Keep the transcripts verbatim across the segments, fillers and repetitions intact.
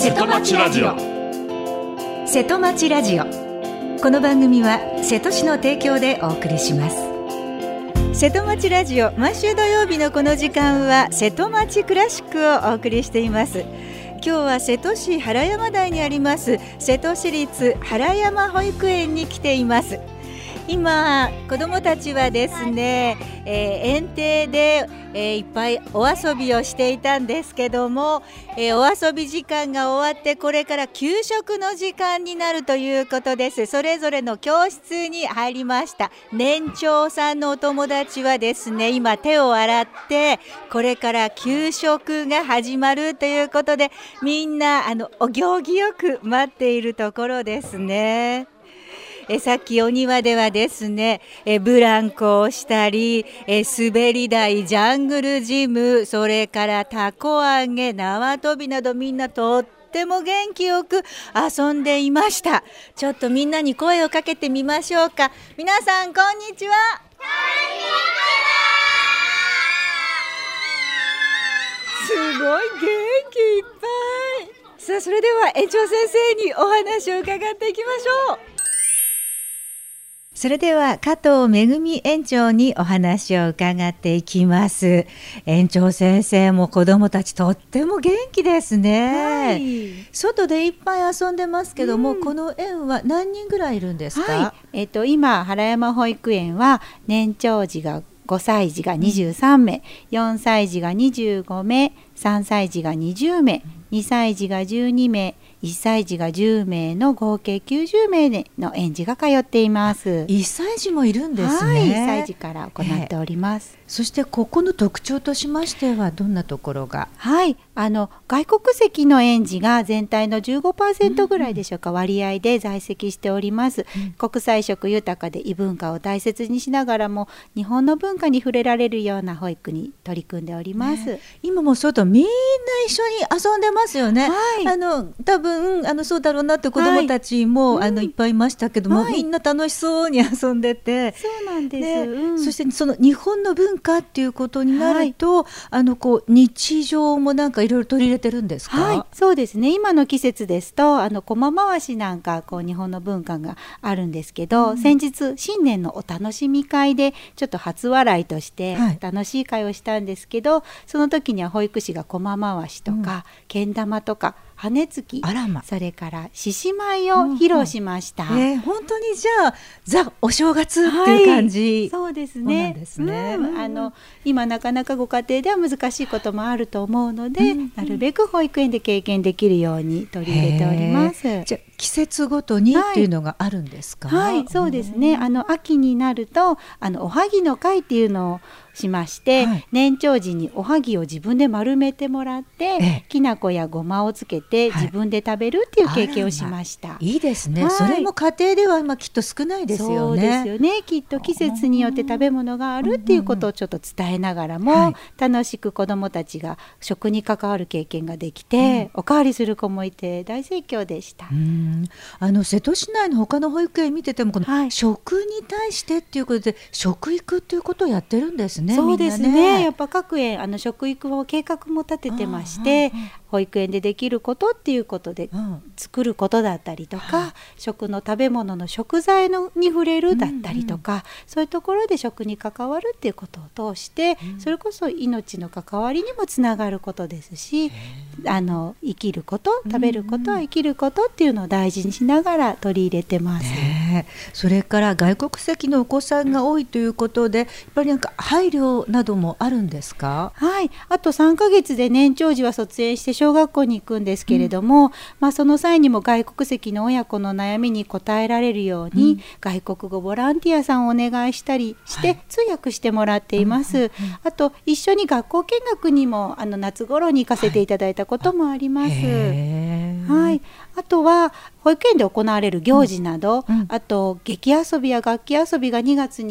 瀬戸町ラジオ。瀬戸町ラジオ、この番組は瀬戸市の提供でお送りします。瀬戸町ラジオ、毎週土曜日のこの時間は瀬戸町クラシックをお送りしています。今日は瀬戸市原山台にあります瀬戸市立原山保育園に来ています。今子どもたちはですね、えー、園庭で、えー、いっぱいお遊びをしていたんですけども、えー、お遊び時間が終わってこれから給食の時間になるということです。それぞれの教室に入りました。年長さんのお友達はですね、今手を洗ってこれから給食が始まるということで、みんなあのお行儀よく待っているところですね。えさっきお庭ではですね、えブランコをしたり、え滑り台、ジャングルジム、それからたこ揚げ、縄跳びなど、みんなとっても元気よく遊んでいました。ちょっとみんなに声をかけてみましょうか。皆さんこんにちは。こんにちは。すごい元気いっぱい。さあ、それでは園長先生にお話を伺っていきましょう。それでは加藤めぐみ園長にお話を伺っていきます。園長先生も子どもたちとっても元気ですね、はい、外でいっぱい遊んでますけども、うん、この園は何人ぐらいいるんですか？ はい、えーと、今原山保育園は年長児がごさい児がにじゅうさんめい、うん、よんさい児がにじゅうごめい、さんさい児がにじゅうめい、にさい児がじゅうにめい、いっさい児がじゅうめいの合計きゅうじゅうめいの園児が通っています。 いっさい児もいるんですね。 はい、いっさい児から行っております。 えー、そしてここの特徴としましてはどんなところが？ はい、あの外国籍の園児が全体の じゅうごパーセント ぐらいでしょうか、うん、割合で在籍しております、うん、国際色豊かで異文化を大切にしながらも日本の文化に触れられるような保育に取り組んでおります、ね、 今も外みんな一緒に遊んでますよね、はい、あの多分あのそうだろうなって子どもたちも、はい、あのいっぱいいましたけども、はい、みんな楽しそうに遊んでて、 そうなんです、 ね、 うん、 そしてその日本の文化っていうことになると、はい、あのこう日常もなんかいろいろ取り入れてるんですか？ はい、そうですね。今の季節ですとあの駒回しなんかこう日本の文化があるんですけど、うん、先日新年のお楽しみ会でちょっと初笑いとして楽しい会をしたんですけど、はい、その時には保育士が駒回しとか、うん、けん玉とか羽つき、ま、それから獅子舞を披露しました、 うんうん、えー、本当にじゃあザお正月っていう感じ、 はい、そうですね。 ですね、 うん、あの今なかなかご家庭では難しいこともあると思うので、うんうん、なるべく保育園で経験できるように取り入れております。 じゃあ季節ごとにっていうのがあるんですか？ はい、はい、そうですね。あの秋になるとあのおはぎの会っていうのをしまして、はい、年長時におはぎを自分で丸めてもらって、きな粉やごまをつけて自分で食べるっていう経験をしました、 はい、いいですね、はい、それも家庭では今きっと少ないですよね。 そうですよね。きっと季節によって食べ物があるっていうことをちょっと伝えながらも、はい、楽しく子どもたちが食に関わる経験ができて、うん、おかわりする子もいて大盛況でした。 うん、あの瀬戸市内の他の保育園見ててもこの、はい、食に対してっていうことで食育っていうことをやってるんですね。 そうですね。ね、やっぱ各園あの食育を計画も立ててまして、保育園でできることっていうことで、うん、作ることだったりとか、はい、食の食べ物の食材のに触れるだったりとか、うんうん、そういうところで食に関わるっていうことを通して、うん、それこそ命の関わりにもつながることですし、あの生きること食べることは生きることっていうのを大事にしながら取り入れてます、 ね、それから外国籍のお子さんが多いということでやっぱりなんか配慮などもあるんですか？ はい、あとさんかげつで年長児は卒園して小学校に行くんですけれども、うん、まあ、その際にも外国籍の親子の悩みに応えられるように、うん、外国語ボランティアさんをお願いしたりして、はい、通訳してもらっています、うんうんうん、あと一緒に学校見学にもあの夏頃に行かせていただいたこともあります、はいはい、あとは保育園で行われる行事など、うんうん、あと劇遊びや楽器遊びがにがつに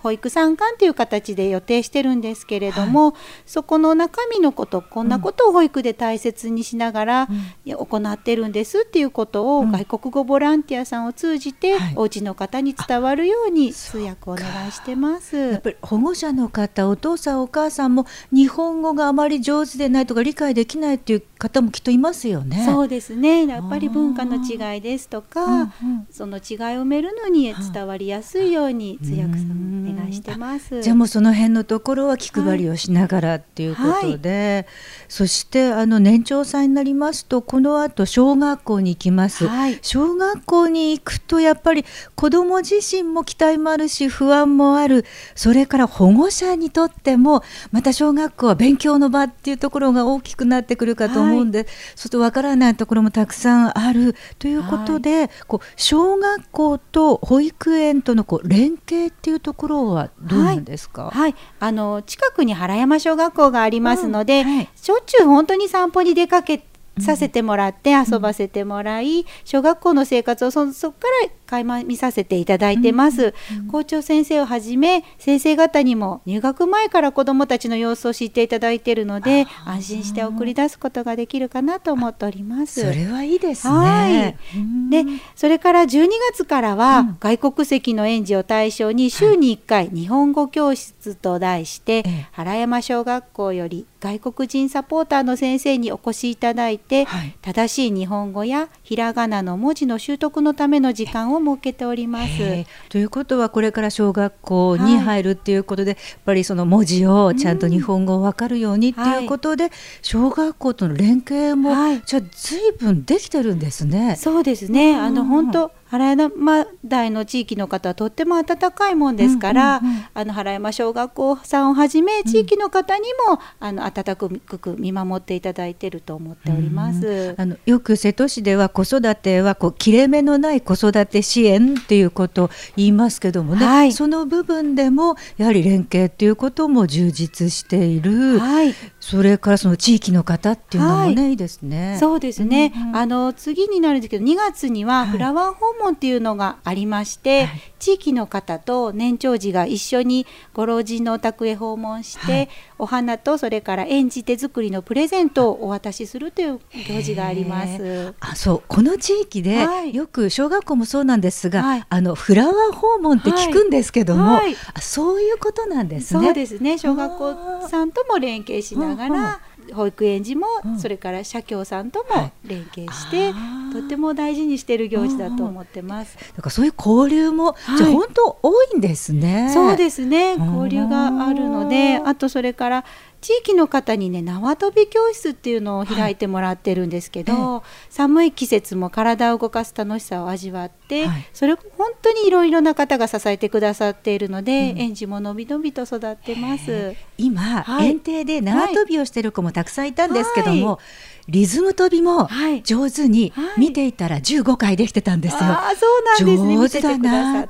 保育参観という形で予定してるんですけれども、はい、そこの中身のこと、こんなことを保育で大切にしながら行ってるんですっていうことを、うん、外国語ボランティアさんを通じて、はい、お家の方に伝わるように通訳をお願いしてます。 やっぱり保護者の方、お父さんお母さんも日本語があまり上手でないとか理解できないっていう方もきっといますよね。 そうですね、やっぱり文化の違いですとか、うんうん、その違いを埋めるのに伝わりやすいように通訳さんお願いしてます。 じゃあもうその辺のところは気配りをしながらっていうことで、はい、そしてあの年長さんになりますとこの後小学校に行きます、はい、小学校に行くとやっぱり子ども自身も期待もあるし不安もある、それから保護者にとってもまた小学校は勉強の場っていうところが大きくなってくるかと思うんで、はい、ちょっとわからないところもたくさんあるということで、はい、こう小学校と保育園とのこう連携っていうところはどうなんですか？ はいはい、あの近くに原山小学校がありますので、うんはい、しょっちゅう本当に散歩に出かけさせてもらって遊ばせてもらい、うん、小学校の生活を そ, そこから垣間見させていただいてます、うんうん、校長先生をはじめ先生方にも入学前から子どもたちの様子を知っていただいているので安心して送り出すことができるかなと思っております。 それはいいですね。 はい、でそれからじゅうにがつからは、うん、外国籍の園児を対象に週にいっかい日本語教室と題して、はい、原山小学校より外国人サポーターの先生にお越しいただいて、はい、正しい日本語やひらがなの文字の習得のための時間を設けております。 ということはこれから小学校に入るっていうことで、はい、やっぱりその文字をちゃんと日本語を分かるようにっていうことで、うんはい、小学校との連携も、はい、じゃあ随分できてるんですね。 そうですね、あの本当原山台の地域の方はとっても温かいもんですから、うんうんうん、あの原山小学校さんをはじめ地域の方にも、うん、あの温かく見守っていただいていると思っております、 うん、あのよく瀬戸市では子育てはこう切れ目のない子育て支援っていうことを言いますけどもね、はい、その部分でもやはり連携っていうことも充実している、はい、それからその地域の方っていうのもね、はい、いいですね。 そうですね、うんうん、あの次になるんですけどにがつにはフラワー訪問っていうのがありまして、はい、地域の方と年長児が一緒にご老人のお宅へ訪問して、はい、お花とそれから園児手作りのプレゼントをお渡しするという行事があります。 あ、そう、この地域で、はい、よく小学校もそうなんですが、はい、あのフラワー訪問って聞くんですけども、はいはい、あ、そういうことなんですね。 そうですね、小学校さんとも連携しながら保育園児も、うん、それから社協さんとも連携して、はい、とても大事にしている行事だと思ってます。 だからそういう交流も、はい、じゃあ本当多いんですね。 そうですね、交流があるので、あとそれから地域の方にね縄跳び教室っていうのを開いてもらってるんですけど、はい、寒い季節も体を動かす楽しさを味わって、はい、それ本当にいろいろな方が支えてくださっているので、うん、園児ものびのびと育ってます。 今、はい、園庭で縄跳びをしている子もたくさんいたんですけども、はい、リズム跳びも上手に見ていたらじゅうごかいできてたんですよ、 はい、あ、そうなんですね、 上手だなって、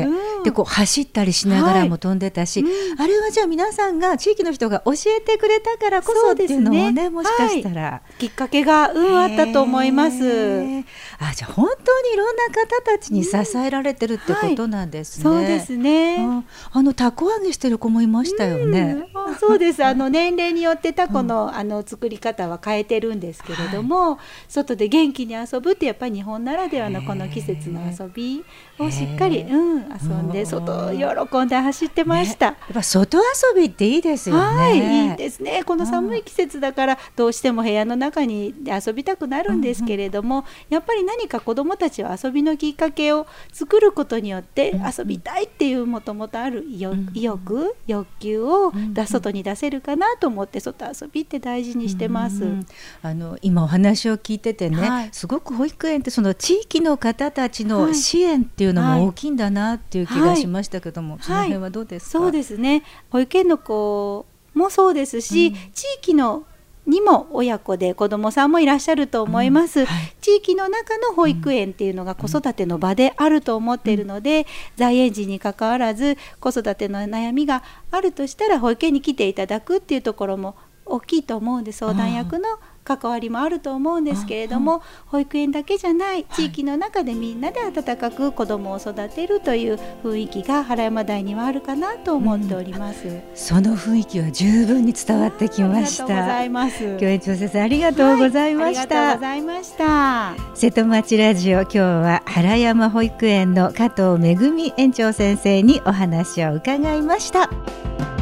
うん、でこう走ったりしながらも飛んでたし、はい、うん、あれはじゃあ皆さんが地域の人が教えてくれたからこそっていうのも ね, ねもしかしたら、はい、 きっかけが、うん、あったと思います。 あ、じゃあ本当にいろんな方たちに支えられてるってことなんですね、 うんはい、そうですね、 うん、あのたこ揚げしてる子もいましたよね、 うん、そうです、あの年齢によってたこ の,、うん、あの作り方は変えてるんですけれども、はい、外で元気に遊ぶってやっぱり日本ならではのこの季節の遊びをしっかり、うん、遊んで外を喜んで走ってました、ね、 やっぱ外遊びっていいですよね。 はい、いいですね。この寒い季節だからどうしても部屋の中に遊びたくなるんですけれども、うんうん、やっぱり何か子どもたちは遊びのきっかけを作ることによって遊びたいっていうもともとある意欲、意欲、欲求を外に出せるかなと思って外遊びって大事にしてます、うん、 あの今お話を聞いててね、はい、すごく保育園ってその地域の方たちの支援っていうのも大きいんだなっていう気がしましたけども、はい、その辺はどうですか？ はい、そうですね、保育園の子もそうですし、うん、地域のにも親子で子どもさんもいらっしゃると思います、うんはい、地域の中の保育園っていうのが子育ての場であると思っているので、うん、在園児にかかわらず子育ての悩みがあるとしたら保育園に来ていただくっていうところも大きいと思うんで、相談役の関わりもあると思うんですけれども、保育園だけじゃない地域の中でみんなで温かく子どもを育てるという雰囲気が原山台にはあるかなと思っております、うん、 その雰囲気は十分に伝わってきました。 ありがとうございます。 京園長先生ありがとうございました、 はい、ありがとうございました。 瀬戸町ラジオ、今日は原山保育園の加藤めぐみ園長先生にお話を伺いました。